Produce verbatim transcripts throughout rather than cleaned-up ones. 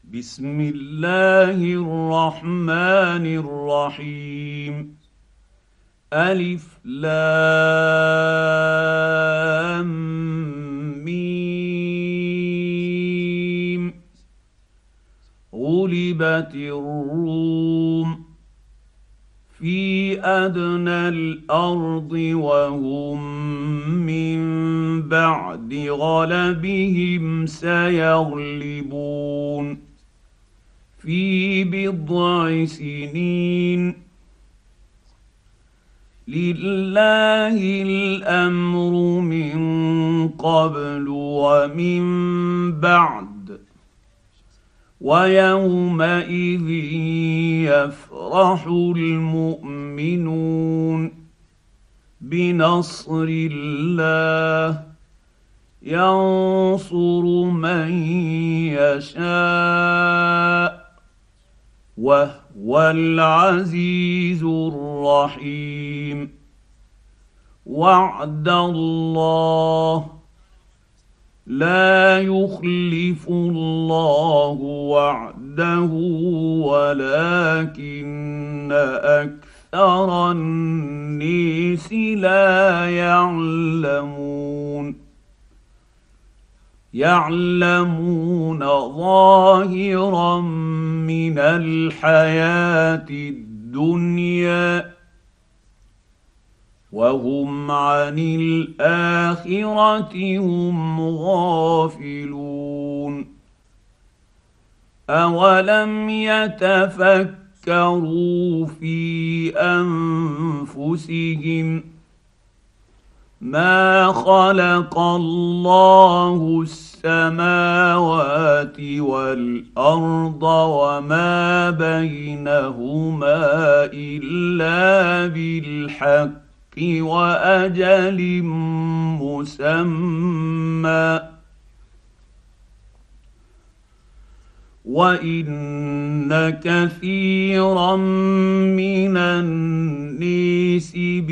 بسم الله الرحمن الرحيم. ألف لام ميم. غلبت الروم في أدنى الأرض وهم من بعد غلبهم سيغلبون في بضع سنين. لله الأمر من قبل ومن بعد ويومئذ يفرح المؤمنون بنصر الله ينصر من يشاء وهو العزيز الرحيم. وعد الله لا يخلف الله وعده ولكن اكثر الناس لا يعلمون. يعلمون ظاهرا من الحياه الدنيا وهم عن الاخره هم غافلون. اولم يتفكروا في انفسهم ما خلق الله السماوات والارض وما بينهما الا بالحق واجل مسمى وان كثيرا من الناس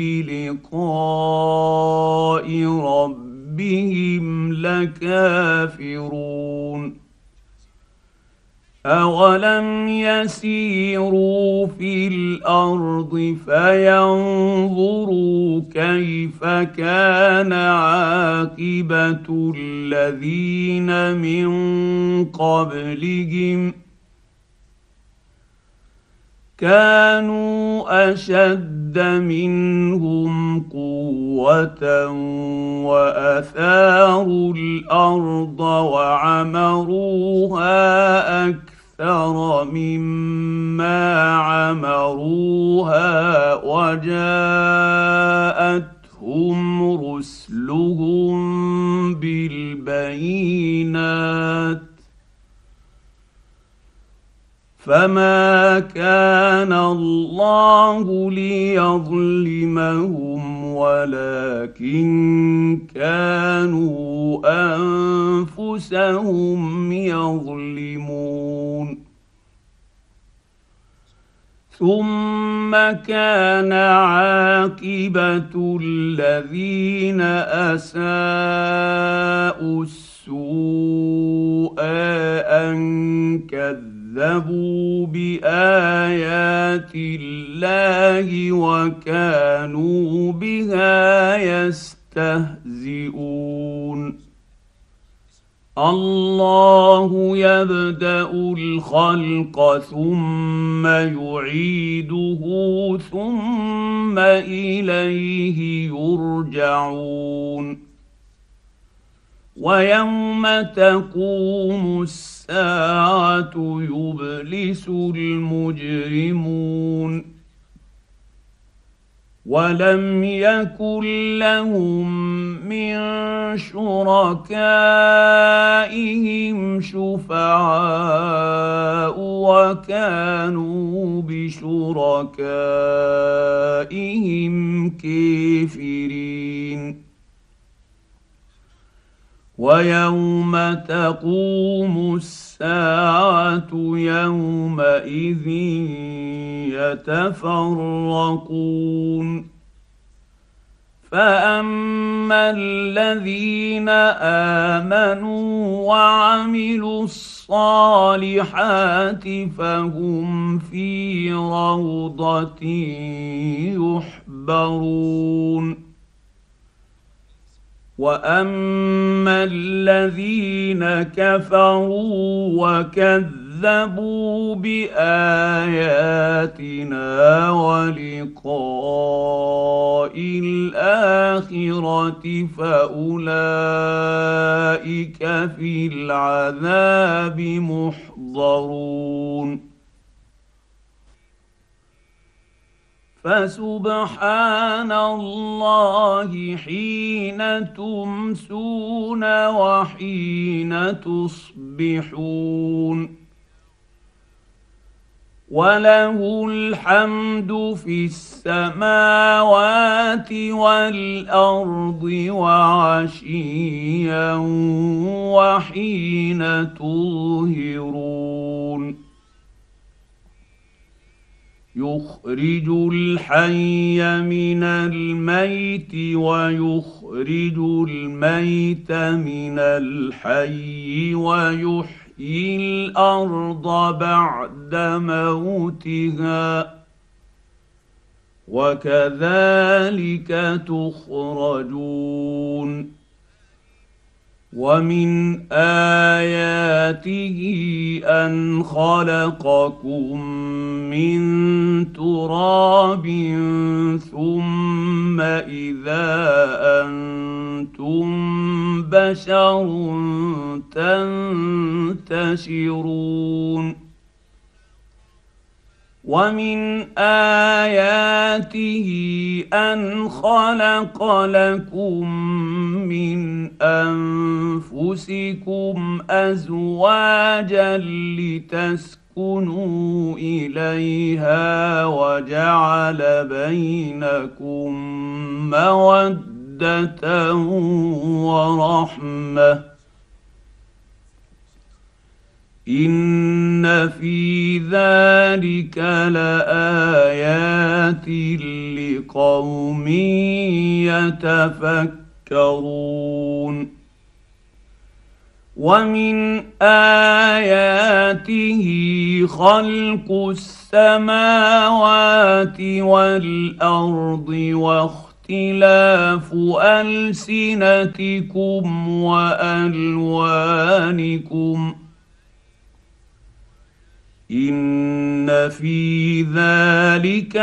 بلقاء ربهم لكافرون. أولم يسيروا في الأرض فينظروا كيف كان عاقبة الذين من قبلهم كانوا أشد منهم قوة وأثاروا الأرض وعمروها أكثر مما عمروها وجاءتهم رسلهم بالبينات فما كان الله ليظلمهم ولكن كانوا انفسهم يظلمون. ثم كان عاقبة الذين أساءوا السوء أن كذبوا بآيات الله وكانوا بها يستهزئون. الله يبدأ الخلق ثم يعيده ثم إليه يرجعون. ويوم تقوم الساعة يبلس المجرمون ولم يكن لهم من شركائهم شفعاء وكانوا بشركائهم كافرين. ويوم تقوم الساعة يومئذ يتفرقون فاما الذين امنوا وعملوا الصالحات فهم في روضه يحبرون واما الذين كفروا وكذبوا باياتنا ولقاء الاخره فاولئك في العذاب محضرون فسبحان الله حين تمسون وحين تصبحون وله الحمد في السماوات والارض وعشيا وحين تظهرون يخرج الحي من الميت ويخرج الميت من الحي ويحيي الارض بعد موتها وكذلك تخرجون ومن اياته ان خلقكم من تراب ثم اذا انتم بشر تنتشرون ومن اياته ان خلق لكم من انفسكم ازواجا لتسكنوا اليها وجعل بينكم موده ورحمه ان في ذلك لايات لقوم يتفكرون ومن اياته خلق السماوات والارض واختلاف السنتكم والوانكم ان في ذلك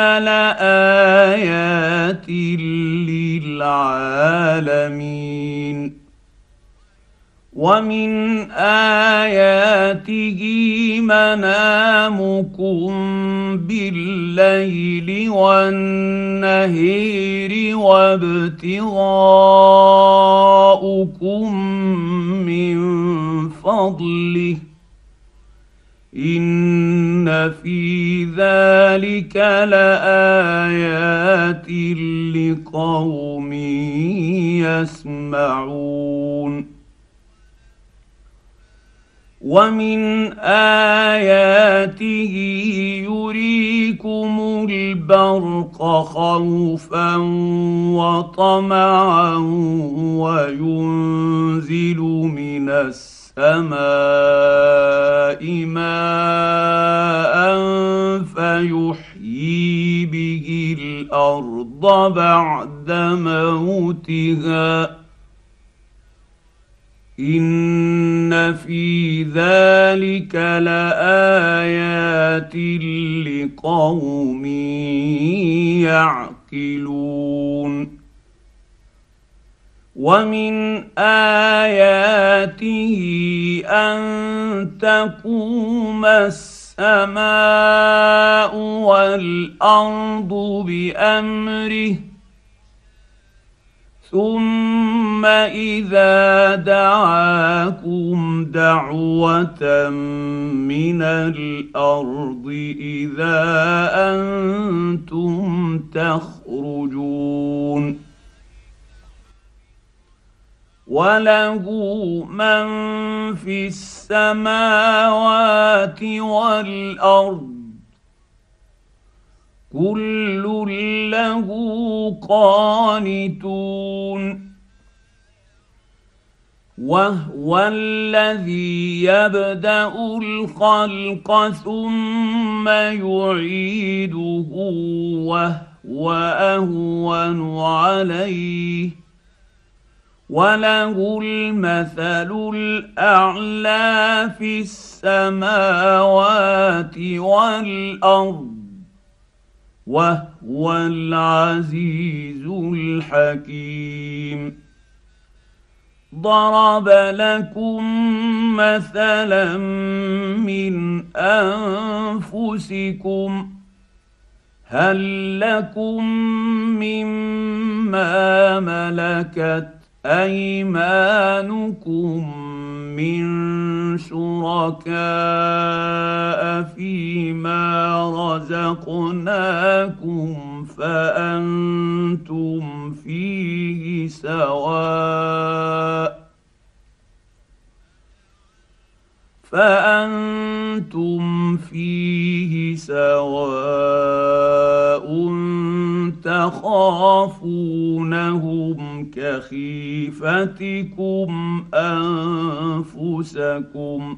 لايات للعالمين ومن اياته منامكم بالليل والنهير وابتغاؤكم من فضله ان في ذلك لايات لقوم يسمعون ومن اياته يريكم البرق خوفا وطمعا وينزل من السماء السماء ماء فيحيي به الارض بعد موتها ان في ذلك لايات لقوم يعقلون ومن آياته أن تقوم السماء والأرض بأمره ثم إذا دعاكم دعوة من الأرض إذا أنتم تخرجون وله من في السماوات والارض كل له قانتون وهو الذي يبدأ الخلق ثم يعيده وهو أهون عليه وله المثل الأعلى في السماوات والأرض وهو العزيز الحكيم ضرب لكم مثلا من أنفسكم هل لكم مما ملكت أيمانكم من شركاء فيما رزقناكم فأنتم فيه سواء فأنتم فيه سواء تخافونهم كخيفتكم أنفسكم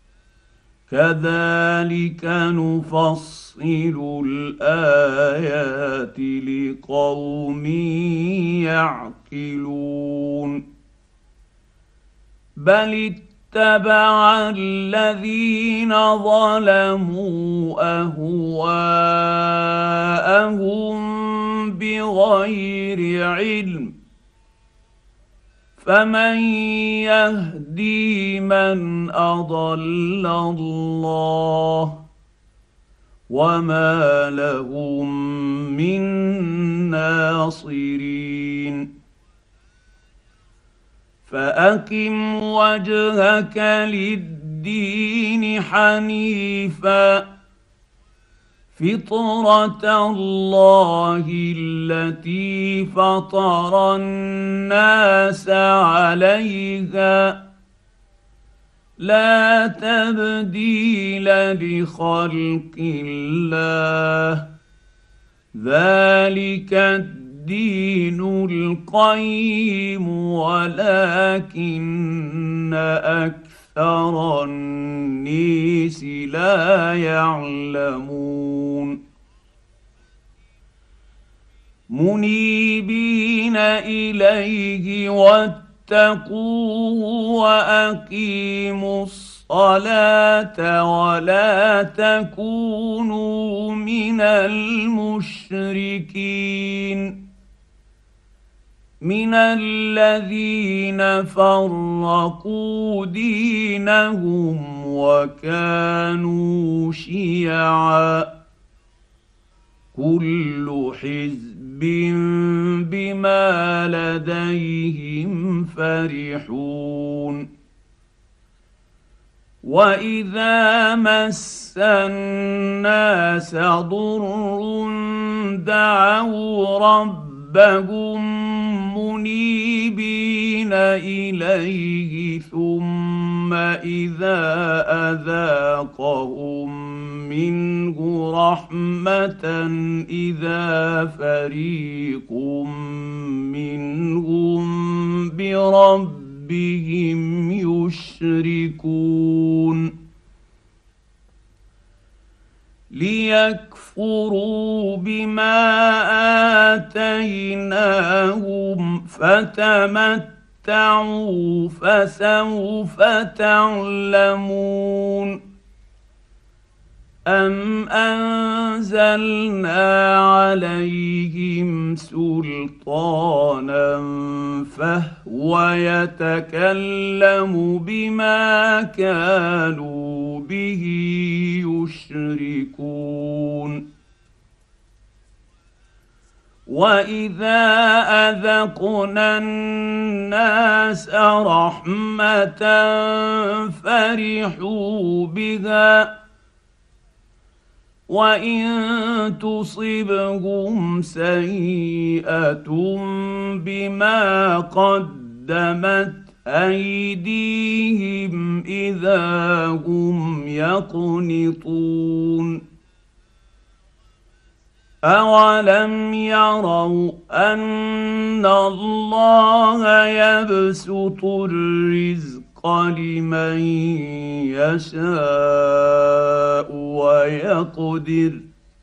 كذلك نفصل الآيات لقوم يعقلون بل اتبع الذين ظلموا أهواءهم بغير علم فمن يهدي من أضل الله وما لهم من ناصرين فأقم وجهك للدين حنيفا فطرة الله التي فطر الناس عليها لا تبديل لخلق الله ذلك الدين القيم ولكن أكثر الناس لا يعلمون منيبين إليه واتقوه وأقيموا الصلاة ولا تكونوا من المشركين من الذين فرقوا دينهم وكانوا شيعا كل حزب بما لديهم فرحون وإذا مس الناس ضر دعوا ربهم منيبين إليه ثم إذا أذاقهم منه رحمة إذا فريق منهم بربهم يشركون ليكفروا بما آتيناهم فتمتعوا فسوف تعلمون أم أنزلنا عليهم سلطانا فهو يتكلم بما كانوا به يشركون وإذا أذقنا الناس رحمة فرحوا بها وإن تصبهم سيئة بما قدمت أيديهم إذا هم يقنطون أولم يروا أن الله يبسط الرزق لمن يشاء ويقدر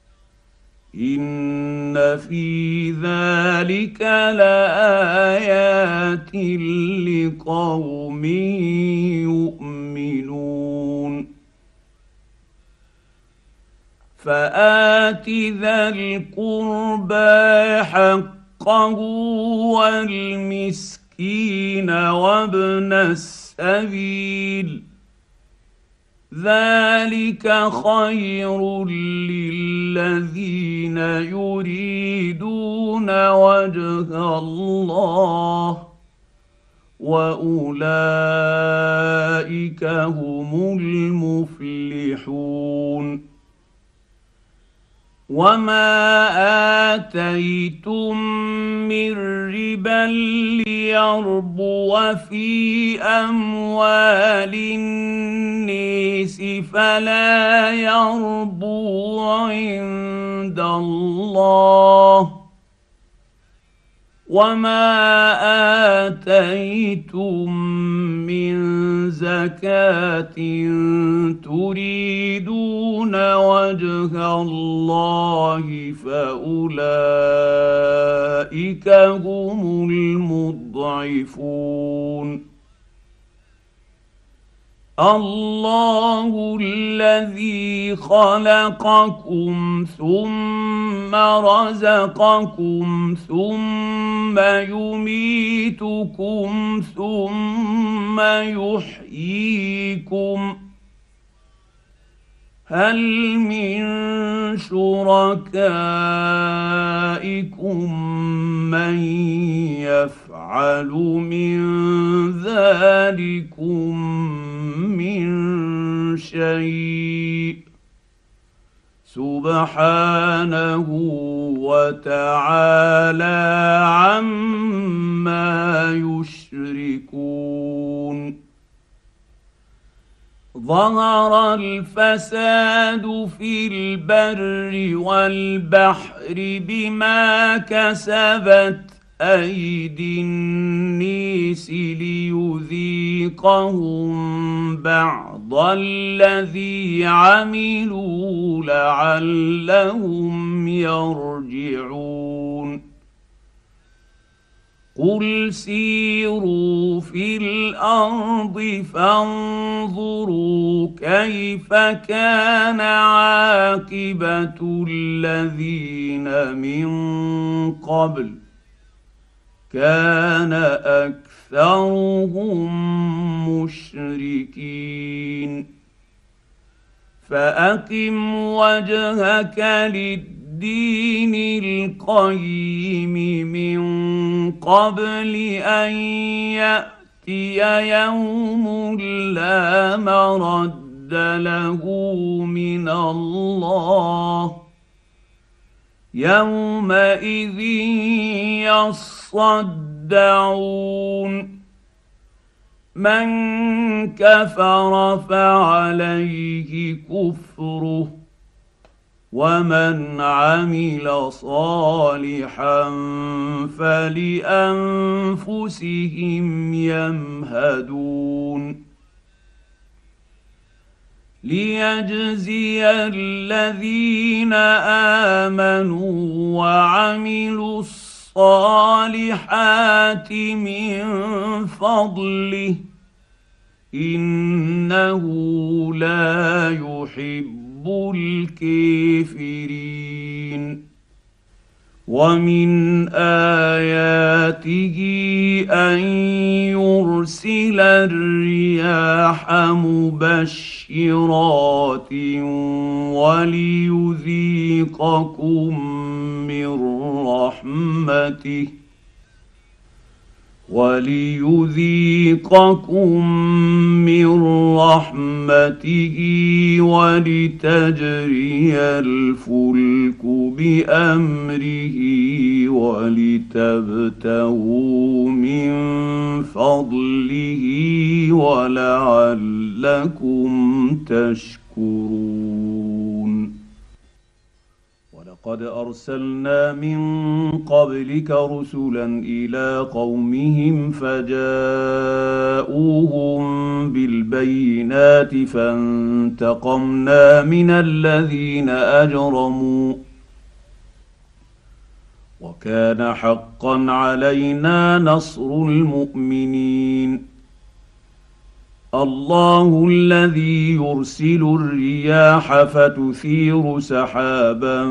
إن في ذلك لآيات لقوم يؤمنون فآت ذا القربى حقه والمسكين وابن السبيل ذلك خير للذين يريدون وجه الله وأولئك هم المفلحون وما آتيتم من ربا ليربو في أموال الناس فلا يربو عند الله وما آتيتم من زكاة تريدون وجه الله فأولئك هم المضعفون الله الذي خلقكم ثم رزقكم ثم يميتكم ثم يحييكم هل من شركائكم من يفعل من ذلكم من شيء سبحانه وتعالى عما يشركون ظهر الفساد في البر والبحر بما كسبت أيدي الناس ليذيقهم بعض الذي عملوا لعلهم يرجعون قل سيروا في الأرض فانظروا كيف كان عاقبة الذين من قبل كان أكثرهم مشركين فأقم وجهك للدين القيم من قبل أن يأتي يوم لا مرد له من الله يومئذ يصدعون من كفر فعليه كفره ومن عمل صالحا فلأنفسهم يمهدون ليجزي الذين آمنوا وعملوا الصالحات من فضله إنه لا يحب الكافرين ومن آياته أن يرسل الرياح مبشرات وليذيقكم من رحمته وليذيقكم من رحمته ولتجري الفلك بأمره ولتبتغوا من فضله ولعلكم تشكرون ولقد ارسلنا من قبلك رسلا الى قومهم فجاءوهم بالبينات فانتقمنا من الذين اجرموا وكان حقا علينا نصر المؤمنين. الله الذي يرسل الرياح فتثير سحابا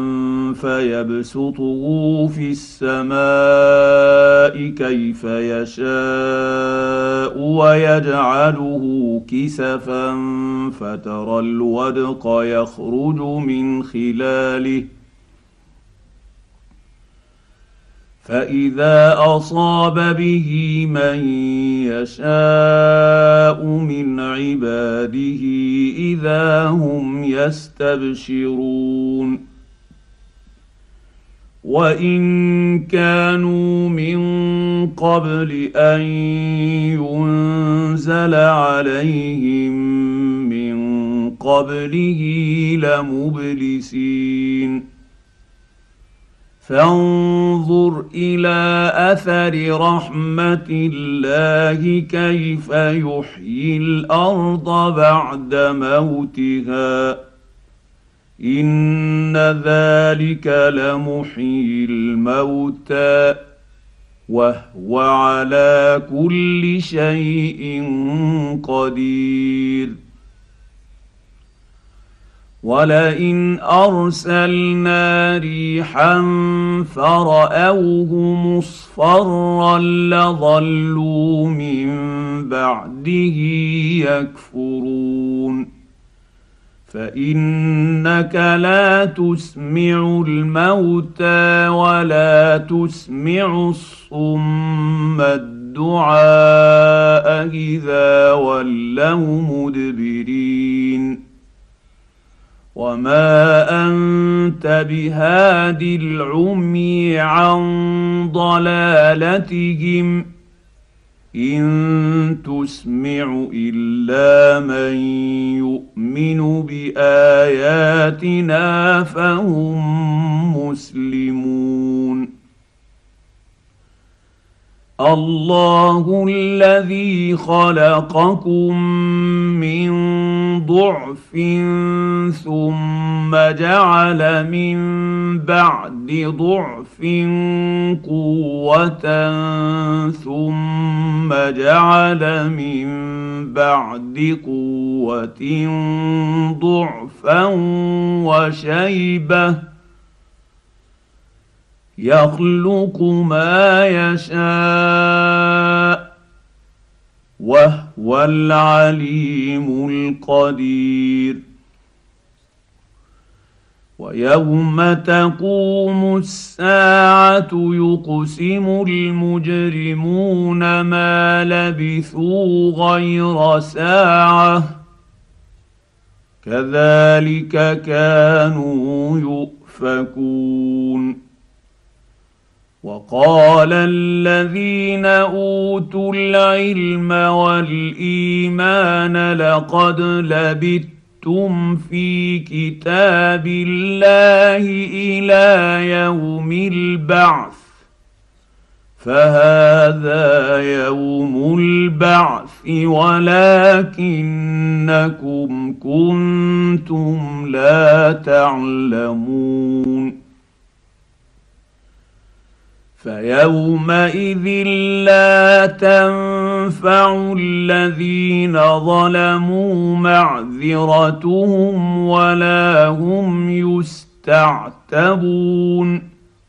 فيبسطه في السماء كيف يشاء ويجعله كسفا فترى الودق يخرج من خلاله فإذا أصاب به من يشاء من عباده إذا هم يستبشرون. وإن كانوا من قبل أن ينزل عليهم من قبله لمبلسين. فانظر إلى أثر رحمة الله كيف يحيي الأرض بعد موتها إن ذلك لمحيي الموتى وهو على كل شيء قدير. ولئن أرسلنا ريحا فرأوه مصفرا لظلوا من بعده يكفرون. فإنك لا تسمع الموتى ولا تسمع الصم الدعاء إذا ولوا مدبرين. وما أنت بهاد العمي عن ضلالتهم إن تسمع إلا من يؤمن بآياتنا فهم مسلمون. الله الذي خلقكم من ضعف ثم جعل من بعد ضعف قوة ثم جعل من بعد قوة ضعفا وشيبة يخلق ما يشاء وهو العليم القدير. ويوم تقوم الساعة يقسم المجرمون ما لبثوا غير ساعة كذلك كانوا يؤفكون. وقال الذين اوتوا العلم والايمان لقد لبثتم في كتاب الله الى يوم البعث فهذا يوم البعث ولكنكم كنتم لا تعلمون. فيومئذ لا تنفع الذين ظلموا معذرتهم ولا هم يستعتبون.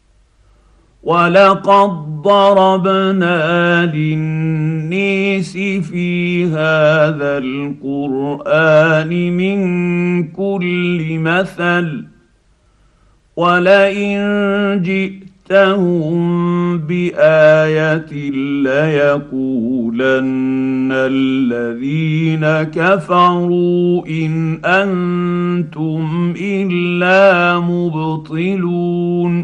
ولقد ضربنا للناس في هذا القرآن من كل مثل ولئن جئت جئتهم بآية ليقولن الذين كفروا إن أنتم إلا مبطلون.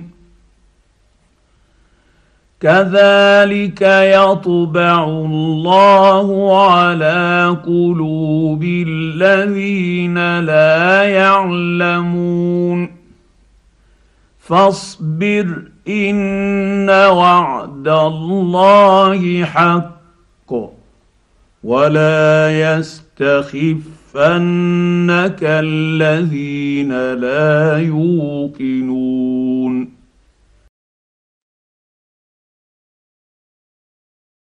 كذلك يطبع الله على قلوب الذين لا يعلمون فاصبر ان وعد الله حق ولا يستخفنك الذين لا يوقنون